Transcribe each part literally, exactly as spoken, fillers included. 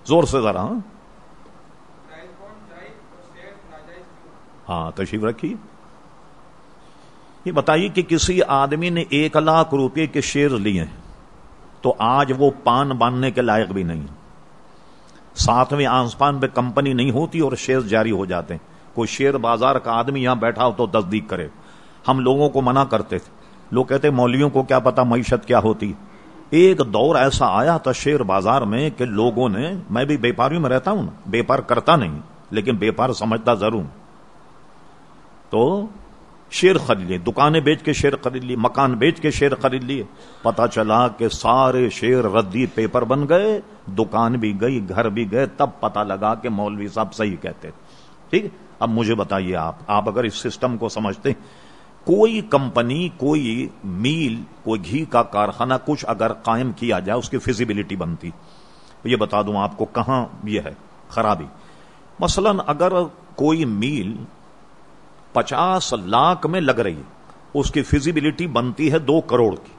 زور سے ذرا. ہاں تشریف رکھیے. یہ بتائیے کہ کسی آدمی نے ایک لاکھ روپے کے شیئر لیے تو آج وہ پان باندھنے کے لائق بھی نہیں. ساتویں آسمان پہ کمپنی نہیں ہوتی اور شیئر جاری ہو جاتے ہیں. کوئی شیئر بازار کا آدمی یہاں بیٹھا ہو تو تصدیق کرے. ہم لوگوں کو منع کرتے تھے. لوگ کہتے مولویوں کو کیا پتا معیشت کیا ہوتی. ایک دور ایسا آیا تھا شیئر بازار میں کہ لوگوں نے, میں بھی بیپاریوں میں رہتا ہوں نا, بیپار کرتا نہیں لیکن بیپار سمجھتا ضرور, تو شیئر خرید لیے, دکانیں بیچ کے شیئر خرید لیے, مکان بیچ کے شیئر خرید لیے. پتا چلا کہ سارے شیئر ردی پیپر بن گئے, دکان بھی گئی, گھر بھی گئے. تب پتا لگا کہ مولوی صاحب صحیح کہتے. ٹھیک. اب مجھے بتائیے آپ آپ اگر اس سسٹم کو سمجھتے, کوئی کمپنی, کوئی میل, کوئی گھی کا کارخانہ کچھ اگر قائم کیا جائے اس کی فیزیبلٹی بنتی. یہ بتا دوں آپ کو کہاں یہ ہے خرابی. مثلا اگر کوئی میل پچاس لاکھ میں لگ رہی ہے, اس کی فیزیبلٹی بنتی ہے دو کروڑ کی.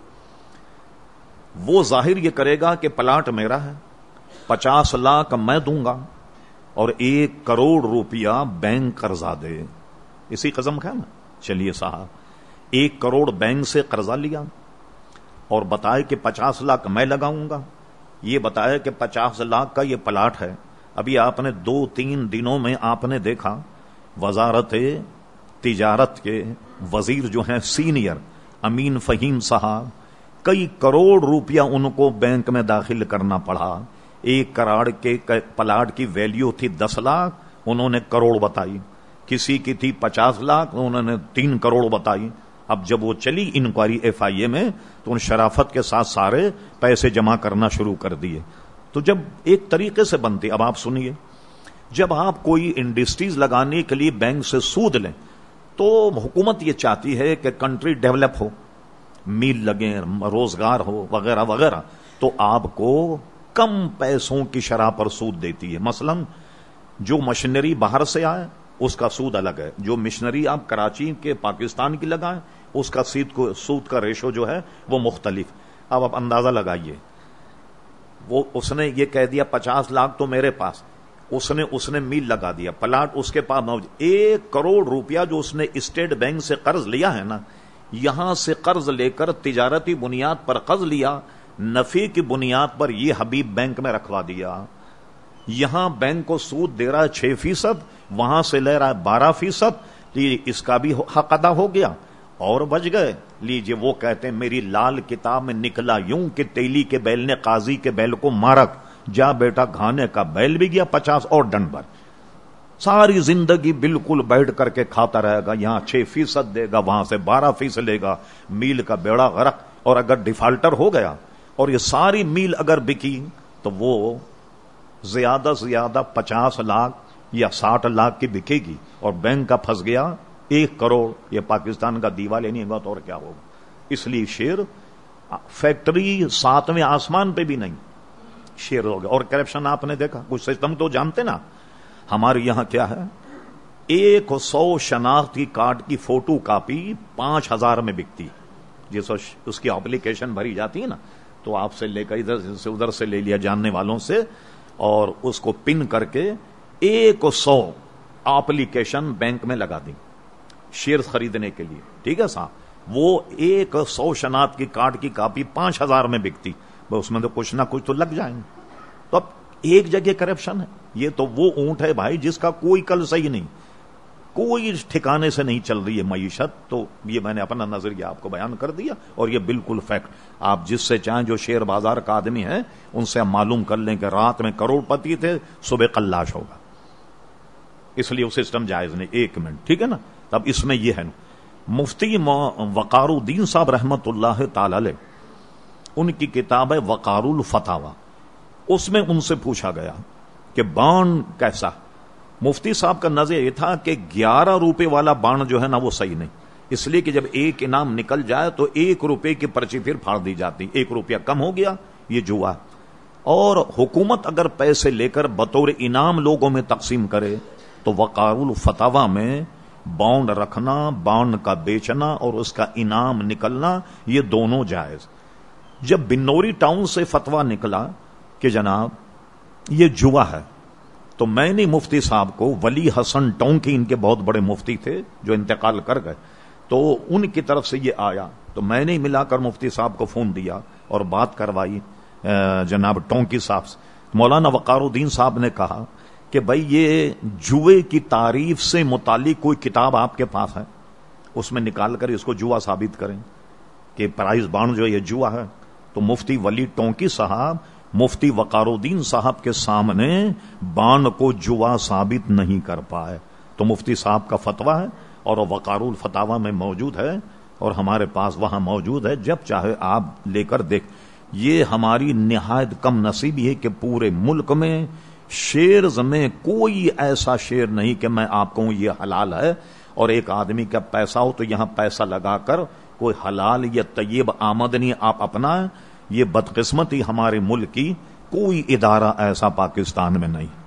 وہ ظاہر یہ کرے گا کہ پلاٹ میرا ہے, پچاس لاکھ میں دوں گا اور ایک کروڑ روپیہ بینک قرضہ دے. اسی قسم کا ہے نا. چلیے صاحب, ایک کروڑ بینک سے قرضہ لیا اور بتائے کہ پچاس لاکھ میں لگاؤں گا. یہ بتایا کہ پچاس لاکھ کا یہ پلاٹ ہے. ابھی آپ نے دو تین دنوں میں آپ نے دیکھا وزارت تجارت کے وزیر جو ہیں سینئر امین فہیم صاحب, کئی کروڑ روپیہ ان کو بینک میں داخل کرنا پڑا. ایک کروڑ کے پلاٹ کی ویلیو تھی دس لاکھ, انہوں نے کروڑ بتائی. کسی کی تھی پچاس لاکھ, انہوں نے تین کروڑ بتائی. اب جب وہ چلی انکوائری ایف آئی اے میں تو ان شرافت کے ساتھ سارے پیسے جمع کرنا شروع کر دیے. تو جب ایک طریقے سے بنتی, اب آپ سنیے, جب آپ کوئی انڈسٹریز لگانے کے لیے بینک سے سود لیں تو حکومت یہ چاہتی ہے کہ کنٹری ڈیولپ ہو, میل لگیں, روزگار ہو وغیرہ وغیرہ, تو آپ کو کم پیسوں کی شرح پر سود دیتی ہے. مثلا جو مشینری باہر سے آئے اس کا سود الگ ہے, جو مشنری آپ کراچی کے پاکستان کی لگائیں اس کا سود کو سود کا ریشو جو ہے وہ مختلف. اب آپ اندازہ لگائیے, وہ اس نے یہ کہہ دیا پچاس لاکھ تو میرے پاس, اس نے اس نے میل لگا دیا, پلاٹ اس کے پاس موجود, ایک کروڑ روپیہ جو اس نے اسٹیٹ بینک سے قرض لیا ہے نا, یہاں سے قرض لے کر تجارتی بنیاد پر قرض لیا, نفع کی بنیاد پر یہ حبیب بینک میں رکھوا دیا. یہاں بینک کو سود دے رہا ہے چھ فیصد, وہاں سے لے رہا ہے بارہ فیصد. اس کا بھی حق ادا ہو گیا اور بچ گئے. لیجیے, وہ کہتے ہیں میری لال کتاب میں نکلا یوں کہ تیلی کے بیل نے قاضی کے بیل کو مارک, جا بیٹا گھانے کا بیل بھی گیا پچاس اور ڈنڈ بھر. ساری زندگی بالکل بیٹھ کر کے کھاتا رہے گا, یہاں چھ فیصد دے گا, وہاں سے بارہ فیصد لے گا, میل کا بیڑا غرق. اور اگر ڈیفالٹر ہو گیا اور یہ ساری میل اگر بکی تو وہ زیادہ سے زیادہ پچاس لاکھ یا ساٹھ لاکھ کی بکے گی, اور بینک کا پھنس گیا ایک کروڑ. یہ پاکستان کا دیوالے نہیں ہوگا تو اور کیا ہوگا. اس لیے شیئر فیکٹری ساتویں آسمان پہ بھی نہیں, شیئر ہو گیا. اور کرپشن آپ نے دیکھا, کچھ سسٹم تو جانتے نا, ہمارے یہاں کیا ہے, ایک سو شناختی کارڈ کی فوٹو کاپی پانچ ہزار میں بکتی. جس اس کی اپلیکیشن بھری جاتی ہے نا, تو آپ سے لے کر ادھر سے ادھر سے لے لیا جاننے والوں سے, اور اس کو پن کر کے ایک سو اپلیکیشن بینک میں لگا دی شیئر خریدنے کے لیے. ٹھیک ہے صاحب, وہ ایک سو شناخت کی کارڈ کی کاپی پانچ ہزار میں بکتی. اس میں تو کچھ نہ کچھ تو لگ جائیں گے. تو اب ایک جگہ کرپشن ہے. یہ تو وہ اونٹ ہے بھائی جس کا کوئی کل صحیح نہیں, کوئی ٹھکانے سے نہیں چل رہی ہے معیشت. تو یہ میں نے اپنا نظریہ آپ کو بیان کر دیا, اور یہ بالکل فیکٹ. آپ جس سے چاہیں, جو شیئر بازار کا آدمی ہے ان سے معلوم کر لیں کہ رات میں کروڑ پتی تھے, صبح قلاش ہوگا. اس لیے وہ سسٹم جائز نہیں. ایک منٹ, ٹھیک ہے نا. اب اس میں یہ ہے نا, مفتی وقار الدین صاحب رحمت اللہ تعالی علیہ, ان کی کتاب ہے وقار الفتاوی, اس میں ان سے پوچھا گیا کہ بانڈ کیسا. مفتی صاحب کا نظر یہ تھا کہ گیارہ روپے والا بانڈ جو ہے نا وہ صحیح نہیں, اس لیے کہ جب ایک انعام نکل جائے تو ایک روپے کی پرچی پھر پھاڑ دی جاتی, ایک روپیہ کم ہو گیا یہ جوا. اور حکومت اگر پیسے لے کر بطور انعام لوگوں میں تقسیم کرے تو وقار الفتاوی میں بانڈ رکھنا, بانڈ کا بیچنا اور اس کا انعام نکلنا, یہ دونوں جائز. جب بنوری ٹاؤن سے فتویٰ نکلا کہ جناب یہ جوا ہے. تو میں نے مفتی صاحب کو، ولی حسن ٹونکی ان کے بہت بڑے مفتی تھے جو انتقال کر گئے، تو ان کی طرف سے یہ آیا تو میں نے ملا کر مفتی صاحب کو فون دیا اور بات کروائی جناب ٹونکی صاحب سے. مولانا وقار الدین صاحب نے کہا کہ بھائی یہ جوئے کی تعریف سے متعلق کوئی کتاب آپ کے پاس ہے، اس میں نکال کر اس کو جوا ثابت کریں کہ پرائز بانڈ جو یہ جوا ہے. تو مفتی ولی ٹونکی صاحب مفتی وقار الدین صاحب کے سامنے بانڈ کو جوا ثابت نہیں کر پائے. تو مفتی صاحب کا فتویٰ ہے اور وقار الفتاوی میں موجود ہے اور ہمارے پاس وہاں موجود ہے، جب چاہے آپ لے کر دیکھ. یہ ہماری نہایت کم نصیبی ہے کہ پورے ملک میں شیرز میں کوئی ایسا شیر نہیں کہ میں آپ کو یہ حلال ہے، اور ایک آدمی کا پیسہ ہو تو یہاں پیسہ لگا کر کوئی حلال یا طیب آمدنی آپ اپنائیں. یہ بدقسمتی ہمارے ملک کی، کوئی ادارہ ایسا پاکستان میں نہیں.